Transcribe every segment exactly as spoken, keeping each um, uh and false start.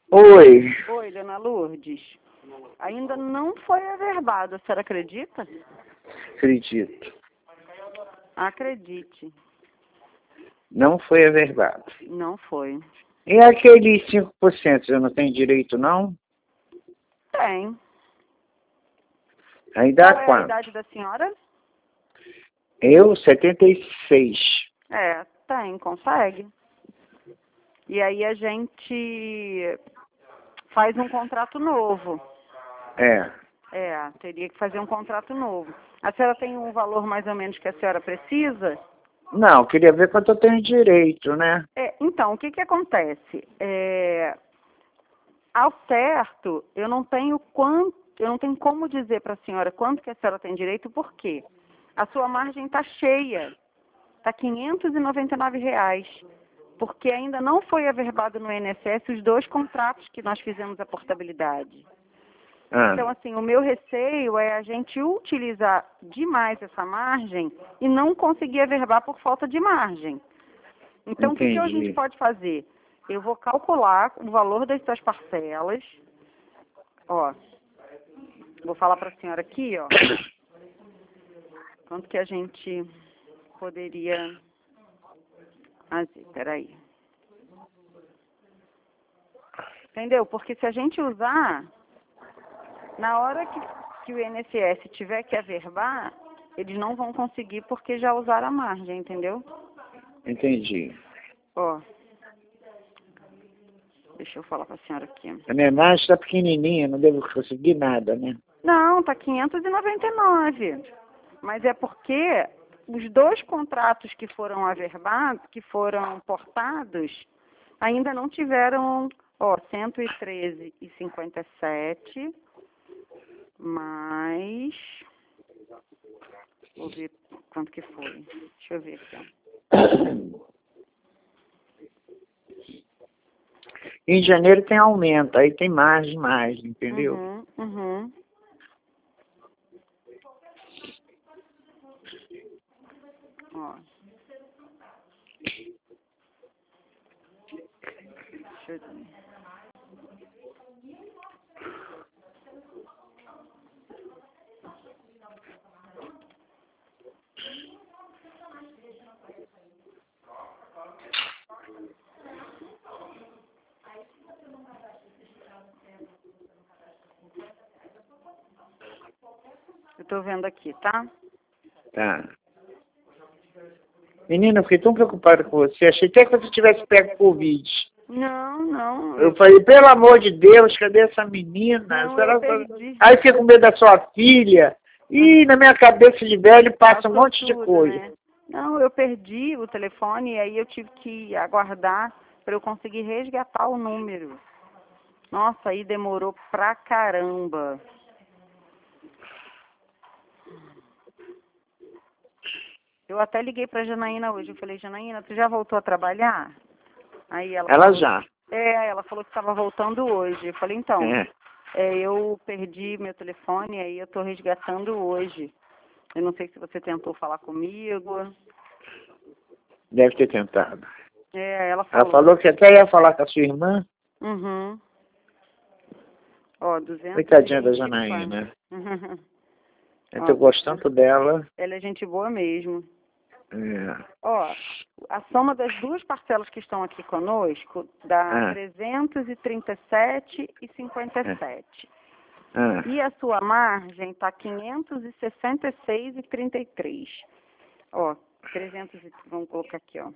Oi. Oi, dona Lourdes. Ainda não foi averbado, a senhora acredita? Acredito. Acredite. Não foi averbado. Não foi. E aquele cinco por cento, eu não tenho direito, não? Tem. Aí dá Qual é a quanto? idade da senhora? Eu, setenta e seis. É, tem, consegue. E aí a gente faz um contrato novo. É. É, teria que fazer um contrato novo. A senhora tem um valor mais ou menos que a senhora precisa? Não, queria ver quanto eu tenho direito, né? É, então, o que que acontece? É, ao certo, eu não tenho quanto, eu não tenho como dizer para a senhora quanto que a senhora tem direito, por quê? A sua margem está cheia, está quinhentos e noventa e nove reais, porque ainda não foi averbado no I N S S os dois contratos que nós fizemos a portabilidade. Ah, Então, assim, o meu receio é a gente utilizar demais essa margem e não conseguir averbar por falta de margem. Então, o que, que a gente entendi. pode fazer? Eu vou calcular o valor das suas parcelas. Ó, vou falar para a senhora aqui, ó, quanto que a gente poderia fazer. Peraí. Entendeu? Porque se a gente usar, na hora que, que o I N S S tiver que averbar, eles não vão conseguir porque já usaram a margem, entendeu? Entendi. Ó, deixa eu falar para a senhora aqui. A minha margem está pequenininha, não devo conseguir nada, né? Não, tá quinhentos e noventa e nove. Mas é porque os dois contratos que foram averbados, que foram portados, ainda não tiveram, ó, cento e treze e cinquenta e sete, mais, vou ver quanto que foi. Deixa eu ver aqui, ó. Em janeiro tem aumento, aí tem margem mais, entendeu? Uhum, uhum. Ó. Deixa eu ver. Eu tô vendo aqui, tá? Tá. Menina, eu fiquei tão preocupado com você. Achei até que você tivesse pego Covid. Não, não. Eu falei, pelo amor de Deus, cadê essa menina? Não, Será eu que- perdi. Aí fiquei com medo da sua filha. E na minha cabeça de velho passa um Passou monte de tudo, coisa. né? Não, eu perdi o telefone e aí eu tive que aguardar para eu conseguir resgatar o número. Nossa, aí demorou pra caramba. Eu até liguei pra Janaína hoje. Eu falei, Janaína, tu já voltou a trabalhar? Aí ela Ela falou, já. é, ela falou que estava voltando hoje. Eu falei, então, É. é, eu perdi meu telefone e aí eu tô resgatando hoje. Eu não sei se você tentou falar comigo. Deve ter tentado. É, ela falou. Ela falou que até ia falar com a sua irmã. Uhum. Ó, duzentos Coitadinha da e vinte e Janaína. quatro. Eu Ó, tô gostando dela. ela é gente boa mesmo. É. Ó, a soma das duas parcelas que estão aqui conosco dá Ah, trezentos e trinta e sete e cinquenta e sete. ah. E a sua margem está quinhentos e sessenta e seis e trinta e três. Ó, trezentos, e- vamos colocar aqui, ó.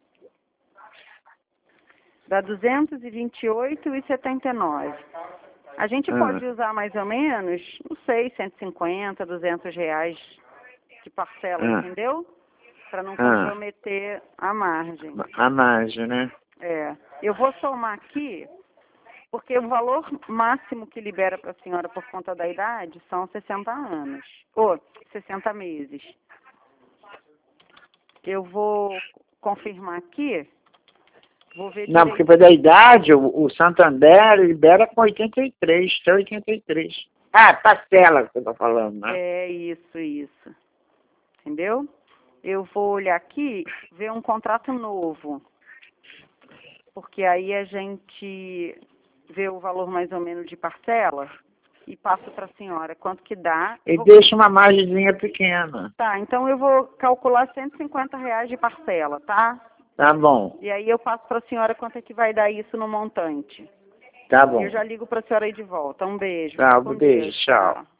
Dá duzentos e vinte e oito e setenta e nove. A gente Ah. pode usar mais ou menos, não sei, cento e cinquenta, duzentos reais de parcela, Ah. entendeu? Para não Ah. comprometer a margem. A margem, né? É. Eu vou somar aqui, porque o valor máximo que libera para a senhora por conta da idade são sessenta anos, ou sessenta meses. Eu vou confirmar aqui, vou ver Não, direito. porque pela idade, o, o Santander libera com oitenta e três, até oitenta e três. Ah, parcela que eu tô falando, né? É isso, isso. Entendeu? Eu vou olhar aqui, ver um contrato novo. Porque aí a gente ver o valor mais ou menos de parcela e passo para a senhora quanto que dá. E Vou... deixa uma margemzinha pequena. Tá, então eu vou calcular cento e cinquenta reais de parcela, tá? Tá bom. E aí eu passo para a senhora quanto é que vai dar isso no montante. Tá bom. Eu já ligo para a senhora aí de volta. Um beijo. Tá, Com um beijo. Deus. Tchau. Tchau.